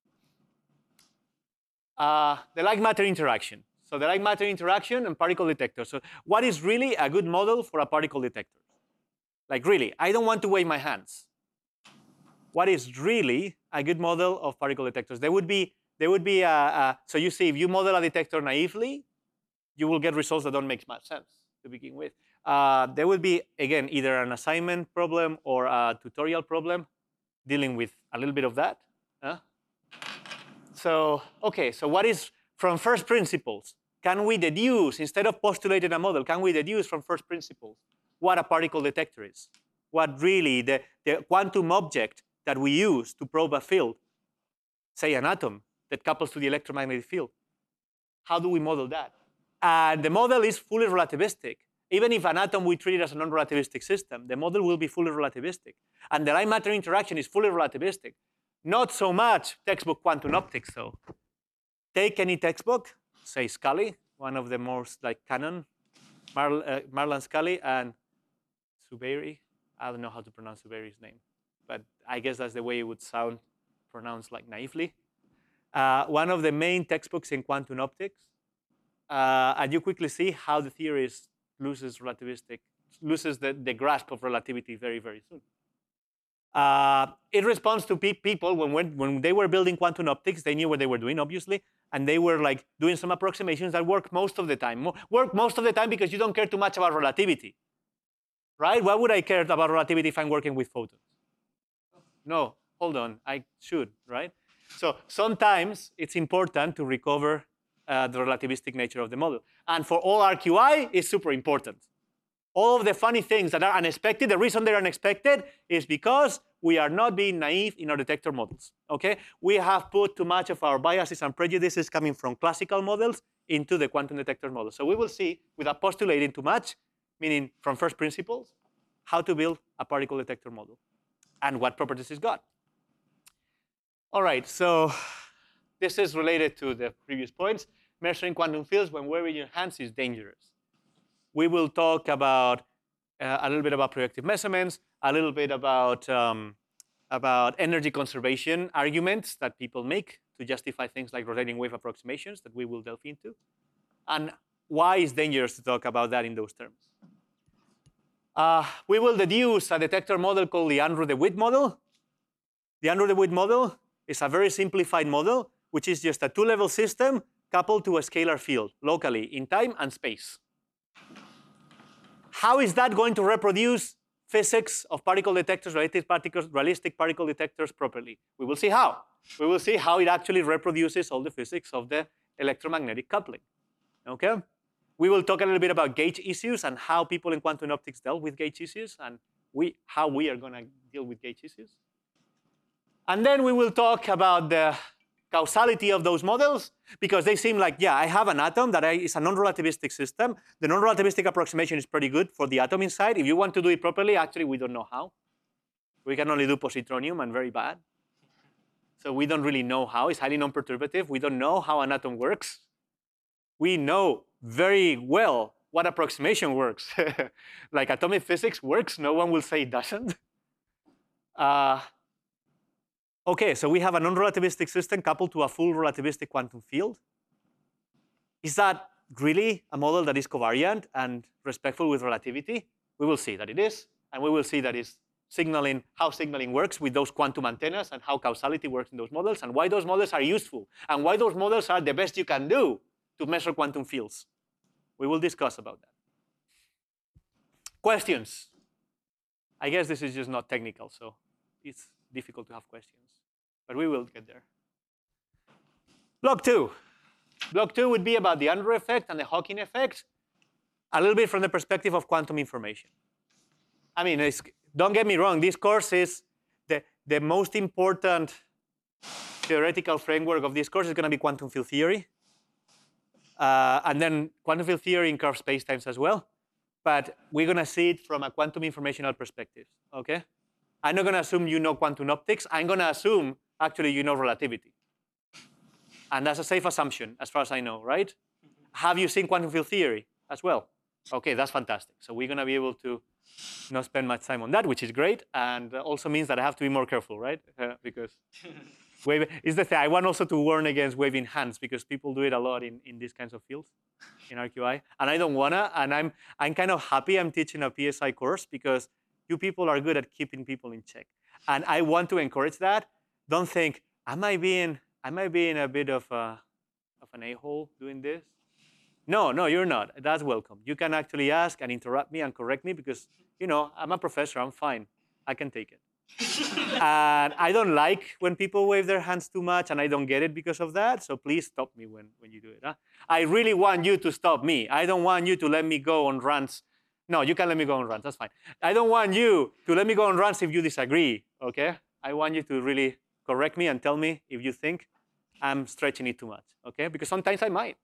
Uh, the like matter interaction. So the like matter interaction and particle detector. So what is really a good model for a particle detector? Like really, I don't want to wave my hands. What is really a good model of particle detectors? There would be, there would be a, a, so you see, if you model a detector naively, you will get results that don't make much sense to begin with. Uh, there will be, again, either an assignment problem or a tutorial problem dealing with a little bit of that. Huh? So, okay, so what is, from first principles, can we deduce, instead of postulating a model, can we deduce from first principles what a particle detector is? What really the, the quantum object that we use to probe a field, say an atom that couples to the electromagnetic field. How do we model that? And the model is fully relativistic. Even if an atom we treat it as a non-relativistic system, the model will be fully relativistic. And the light-matter interaction is fully relativistic. Not so much textbook quantum optics, though. Take any textbook, say Scully, one of the most like canon, Mar uh, Marlan Scully and Zuberi. I don't know how to pronounce Zuberi's name, but I guess that's the way it would sound pronounced like naively. Uh, one of the main textbooks in quantum optics, uh, and you quickly see how the theorist loses relativistic, loses the, the grasp of relativity very, very soon. Uh, it responds to pe people when, when, when they were building quantum optics, they knew what they were doing, obviously, and they were like doing some approximations that work most of the time. Mo work most of the time because you don't care too much about relativity, right? Why would I care about relativity if I'm working with photons? No, hold on, I should, right? So sometimes it's important to recover uh, the relativistic nature of the model. And for all R Q I, it's super important. All of the funny things that are unexpected, the reason they're unexpected is because we are not being naive in our detector models, okay? We have put too much of our biases and prejudices coming from classical models into the quantum detector model. So we will see, without postulating too much, meaning from first principles, how to build a particle detector model and what properties it's got. All right, so this is related to the previous points. Measuring quantum fields when waving your hands is dangerous. We will talk about uh, a little bit about projective measurements, a little bit about, um, about energy conservation arguments that people make to justify things like rotating wave approximations that we will delve into, and why it's dangerous to talk about that in those terms. Uh, we will deduce a detector model called the Andrew DeWitt model. The Andrew DeWitt model is a very simplified model, which is just a two-level system coupled to a scalar field locally in time and space. How is that going to reproduce physics of particle detectors, realistic, particles, realistic particle detectors properly? We will see how. We will see how it actually reproduces all the physics of the electromagnetic coupling. Okay? We will talk a little bit about gauge issues and how people in quantum optics dealt with gauge issues and we, how we are going to deal with gauge issues. And then we will talk about the causality of those models, because they seem like, yeah, I have an atom that I, is a non-relativistic system. The non-relativistic approximation is pretty good for the atom inside. If you want to do it properly, actually, we don't know how. We can only do positronium and very bad. So we don't really know how. It's highly non-perturbative. We don't know how an atom works. We know very well what approximation works. Like atomic physics works. No one will say it doesn't. Uh, Okay, so we have a non-relativistic system coupled to a full relativistic quantum field. Is that really a model that is covariant and respectful with relativity? We will see that it is, and we will see that it's signaling, how signaling works with those quantum antennas and how causality works in those models and why those models are useful and why those models are the best you can do to measure quantum fields. We will discuss about that. Questions? I guess this is just not technical, so it's difficult to have questions, but we will get there. Block two. Block two would be about the Andrew effect and the Hawking effect. a little bit from the perspective of quantum information. I mean, it's, don't get me wrong, this course is the, the most important theoretical framework of this course is going to be quantum field theory. Uh, and then quantum field theory in curved spacetimes as well. But we're going to see it from a quantum informational perspective, okay? I'm not going to assume you know quantum optics. I'm going to assume, actually, you know relativity. And that's a safe assumption, as far as I know, right? Mm-hmm. Have you seen quantum field theory as well? Okay, that's fantastic. So we're going to be able to not spend much time on that, which is great, and also means that I have to be more careful, right? Uh, because wave is the thing. I want also to warn against waving hands because people do it a lot in, in these kinds of fields, in R Q I, and I don't wanna. And I'm I'm kind of happy I'm teaching a P S I course because you people are good at keeping people in check, and I want to encourage that. Don't think am I being am I being a bit of a of an a-hole doing this? No, no, you're not. That's welcome. You can actually ask and interrupt me and correct me because, you know, I'm a professor. I'm fine. I can take it. And I don't like when people wave their hands too much, and I don't get it because of that. So please stop me when, when you do it. Huh? I really want you to stop me. I don't want you to let me go on rants. No, you can let me go on rants. That's fine. I don't want you to let me go on rants if you disagree, OK? I want you to really correct me and tell me if you think I'm stretching it too much, OK? Because sometimes I might.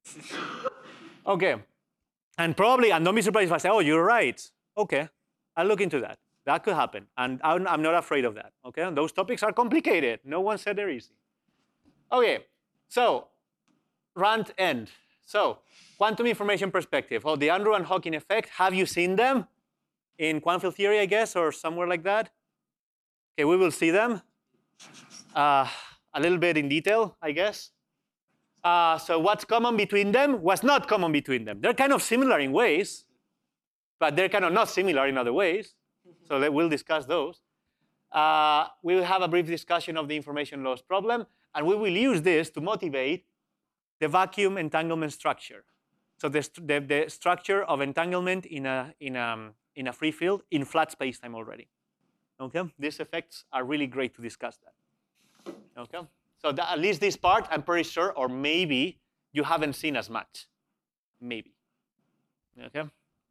Okay, and probably, and don't be surprised if I say, oh, you're right. Okay, I'll look into that. That could happen, and I'm, I'm not afraid of that, okay? And those topics are complicated. No one said they're easy. Okay, so rant end. So quantum information perspective. Oh, the Unruh and Hawking effect. Have you seen them in quantum field theory, I guess, or somewhere like that? Okay, we will see them uh, a little bit in detail, I guess. Uh, so what's common between them? What's not common between them? They're kind of similar in ways, but they're kind of not similar in other ways. So that we'll discuss those. Uh, we will have a brief discussion of the information loss problem, and we will use this to motivate the vacuum entanglement structure. So the, the, the structure of entanglement in a, in, a, in a free field in flat spacetime already. Okay? These effects are really great to discuss that. Okay? So that, at least this part, I'm pretty sure, or maybe you haven't seen as much. Maybe. Okay?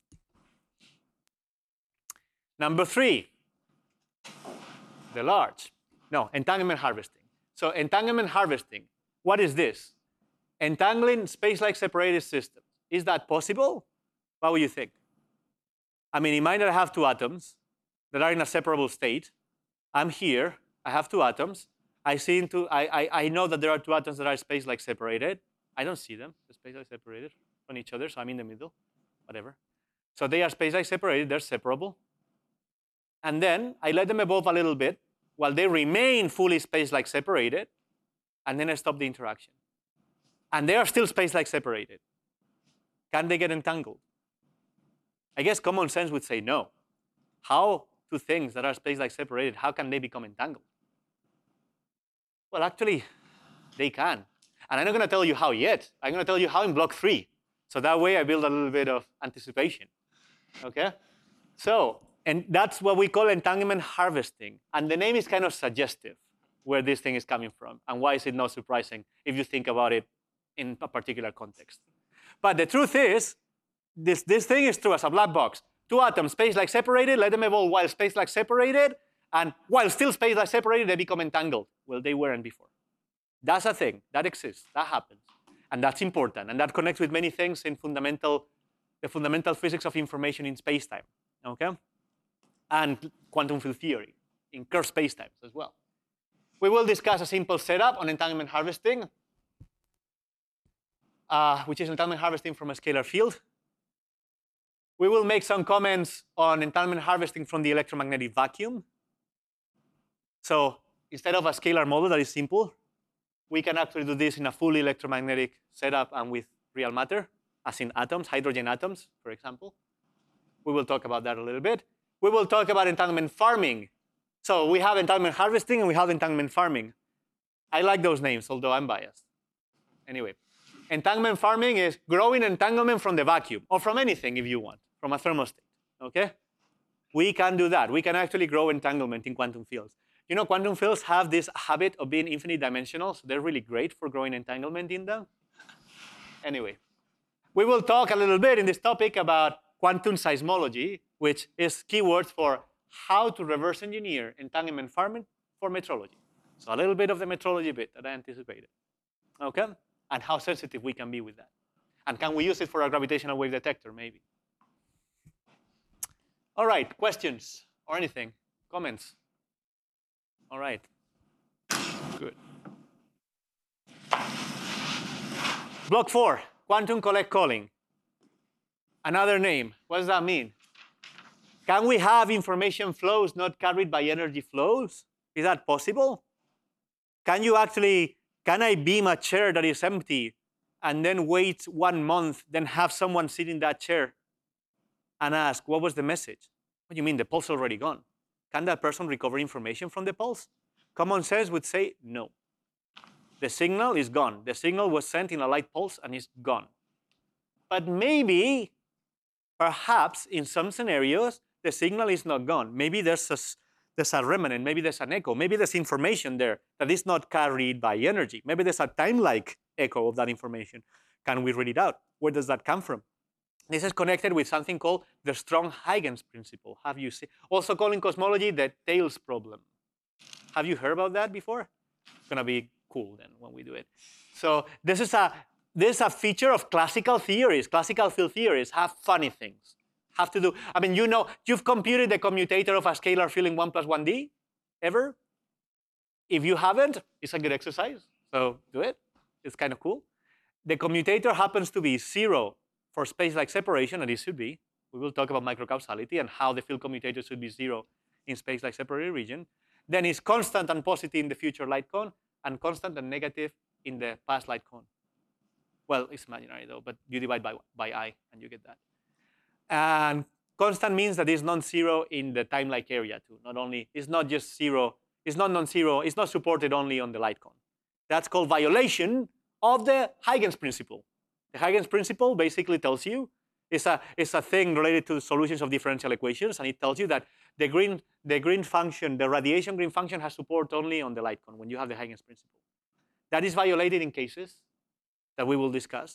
Number three, the large. No, entanglement harvesting. So entanglement harvesting, what is this? Entangling space-like separated systems. Is that possible? What would you think? I mean, imagine that I have two atoms that are in a separable state. I'm here. I have two atoms. I see into, I, I, I know that there are two atoms that are space-like separated. I don't see them. They're space-like separated from each other, so I'm in the middle, whatever. So they are space-like separated. They're separable. And then I let them evolve a little bit while they remain fully space-like separated, and then I stop the interaction. And they are still space-like separated. Can they get entangled? I guess common sense would say no. How two things that are space-like separated, how can they become entangled? Well, actually, they can. And I'm not going to tell you how yet. I'm going to tell you how in block three. So that way I build a little bit of anticipation. Okay? So, and that's what we call entanglement harvesting. And the name is kind of suggestive where this thing is coming from. And why is it not surprising if you think about it in a particular context? But the truth is, this, this thing is true as a black box. Two atoms, space-like separated, let them evolve while space-like separated, and while still space-like separated, they become entangled. Well, they weren't before. That's a thing. That exists. That happens. And that's important. And that connects with many things in fundamental, the fundamental physics of information in space-time. Okay? And quantum field theory in curved spacetimes as well. We will discuss a simple setup on entanglement harvesting, uh, which is entanglement harvesting from a scalar field. We will make some comments on entanglement harvesting from the electromagnetic vacuum. So instead of a scalar model that is simple, we can actually do this in a fully electromagnetic setup and with real matter, as in atoms, hydrogen atoms, for example. We will talk about that a little bit. We will talk about entanglement farming. So we have entanglement harvesting and we have entanglement farming. I like those names, although I'm biased. Anyway, entanglement farming is growing entanglement from the vacuum, or from anything if you want, from a thermostat, okay? We can do that. We can actually grow entanglement in quantum fields. You know, quantum fields have this habit of being infinite dimensional, so they're really great for growing entanglement in them. Anyway, we will talk a little bit in this topic about quantum seismology, which is keywords for how to reverse engineer entanglement farming for metrology. So a little bit of the metrology bit that I anticipated. Okay? And how sensitive we can be with that. And can we use it for a gravitational wave detector, maybe? All right, questions or anything? Comments? All right. Good. Block four, quantum collect calling. Another name. What does that mean? Can we have information flows not carried by energy flows? Is that possible? Can you actually, can I beam a chair that is empty and then wait one month, then have someone sit in that chair and ask, what was the message? What do you mean, the pulse already gone? Can that person recover information from the pulse? Common sense would say no. The signal is gone. The signal was sent in a light pulse and it's gone. But maybe, perhaps, in some scenarios, the signal is not gone. Maybe there's a, there's a remnant. Maybe there's an echo. Maybe there's information there that is not carried by energy. Maybe there's a time-like echo of that information. Can we read it out? Where does that come from? This is connected with something called the strong-Huygens principle. Have you seen? Also called in cosmology the Thales problem. Have you heard about that before? It's going to be cool then when we do it. So this is a this is a feature of classical theories. Classical field theories have funny things. Have to do. I mean, you know, you've computed the commutator of a scalar field in one plus one D ever? If you haven't, it's a good exercise. So do it. It's kind of cool. The commutator happens to be zero for space-like separation, and it should be. We will talk about microcausality and how the field commutator should be zero in space-like separated region. Then it's constant and positive in the future light cone, and constant and negative in the past light cone. Well, it's imaginary though, but you divide by, by I and you get that. And constant means that it's non-zero in the time-like area too. Not only, it's not just zero, it's not non-zero, it's not supported only on the light cone. That's called violation of the Huygens principle. The Huygens principle basically tells you, it's a, it's a thing related to solutions of differential equations, and it tells you that the green, the green function, the radiation green function has support only on the light cone when you have the Huygens principle. That is violated in cases that we will discuss,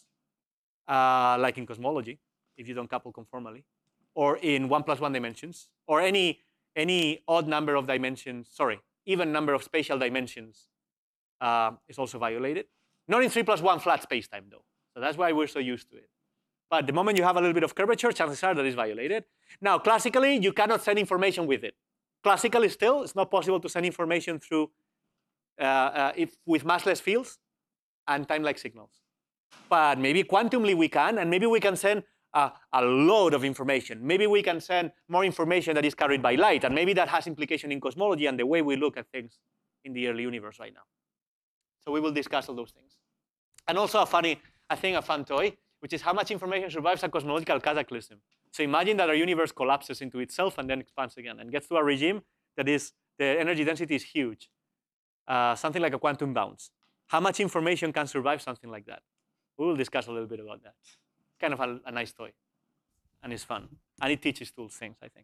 uh, like in cosmology, if you don't couple conformally, or in one plus one dimensions, or any, any odd number of dimensions, sorry, even number of spatial dimensions uh, is also violated. Not in three plus one flat space-time though. So that's why we're so used to it. But the moment you have a little bit of curvature, chances are that is violated. Now, classically, you cannot send information with it. Classically still, it's not possible to send information through uh, uh, if, with massless fields and time-like signals. But maybe quantumly we can, and maybe we can send a, a load of information. Maybe we can send more information that is carried by light, and maybe that has implication in cosmology and the way we look at things in the early universe right now. So we will discuss all those things. And also a funny, I think a fun toy, which is how much information survives a cosmological cataclysm. So imagine that our universe collapses into itself and then expands again and gets to a regime that is, the energy density is huge. Uh, something like a quantum bounce. How much information can survive something like that? We will discuss a little bit about that. Kind of a, a nice toy. And it's fun. And it teaches tools things, I think.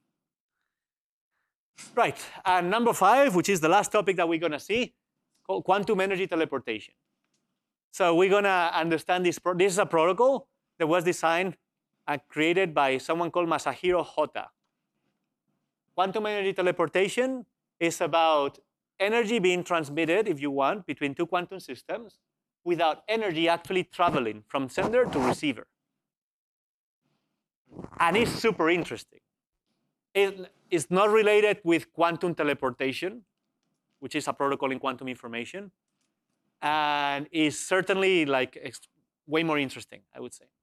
Right, and number five, which is the last topic that we're going to see, called quantum energy teleportation. So we're going to understand this. Pro this is a protocol that was designed and created by someone called Masahiro Hota. Quantum energy teleportation is about energy being transmitted, if you want, between two quantum systems without energy actually traveling from sender to receiver. And it's super interesting. It, it's not related with quantum teleportation, which is a protocol in quantum information, and is certainly like way more interesting, I would say.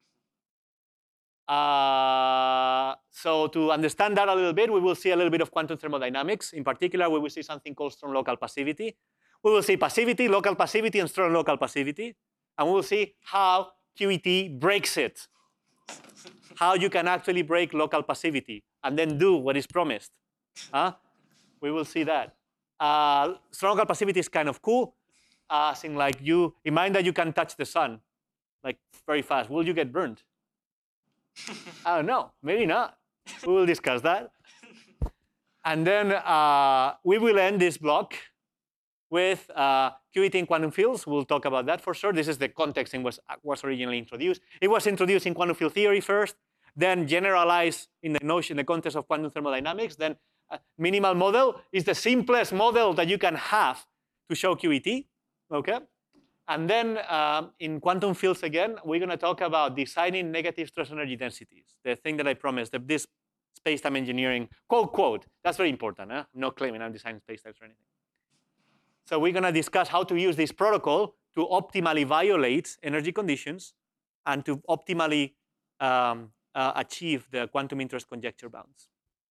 Uh, so to understand that a little bit, we will see a little bit of quantum thermodynamics. In particular, we will see something called strong local passivity. We will see passivity, local passivity, and strong local passivity. And we will see how Q E T breaks it. How you can actually break local passivity and then do what is promised. Huh? We will see that. Uh, strong local passivity is kind of cool. Uh, saying like you, imagine that you can touch the sun like very fast. Will you get burned? I don't know, maybe not. We will discuss that. And then uh, we will end this block with uh, Q E T in quantum fields. We'll talk about that for sure. This is the context in which it was originally introduced. It was introduced in quantum field theory first, then generalized in the notion, the context of quantum thermodynamics. Then a minimal model is the simplest model that you can have to show Q E T, okay? And then um, in quantum fields again, we're going to talk about designing negative stress energy densities, the thing that I promised, that this space-time engineering, quote, quote, that's very important. Huh? I'm not claiming I'm designing space-times or anything. So we're going to discuss how to use this protocol to optimally violate energy conditions and to optimally um, uh, achieve the quantum interest conjecture bounds.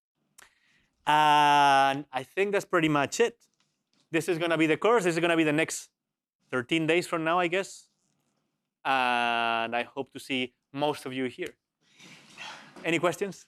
And I think that's pretty much it. This is going to be the course. This is going to be the next thirteen days from now, I guess. And I hope to see most of you here. Any questions?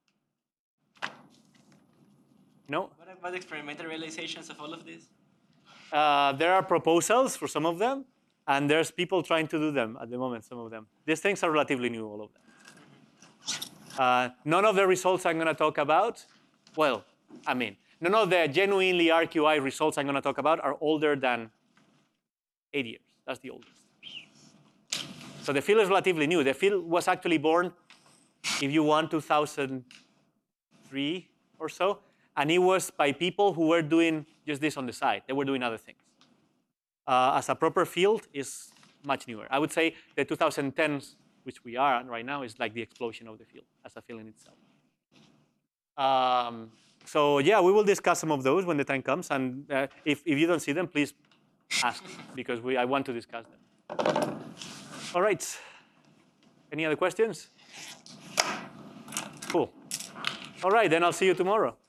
No? What about experimental realizations of all of this? Uh, there are proposals for some of them, and there's people trying to do them at the moment, some of them. These things are relatively new, all of them. Uh, none of the results I'm going to talk about, well, I mean, none of the genuinely R Q I results I'm going to talk about are older than eight years. That's the oldest. So the field is relatively new. The field was actually born, if you want, two thousand three or so. And it was by people who were doing just this on the side. They were doing other things. Uh, as a proper field is much newer. I would say the twenty tens, which we are right now, is like the explosion of the field as a field in itself. Um, so yeah, we will discuss some of those when the time comes. And uh, if, if you don't see them, please ask, because we, I want to discuss them. All right. Any other questions? Cool. All right, then I'll see you tomorrow.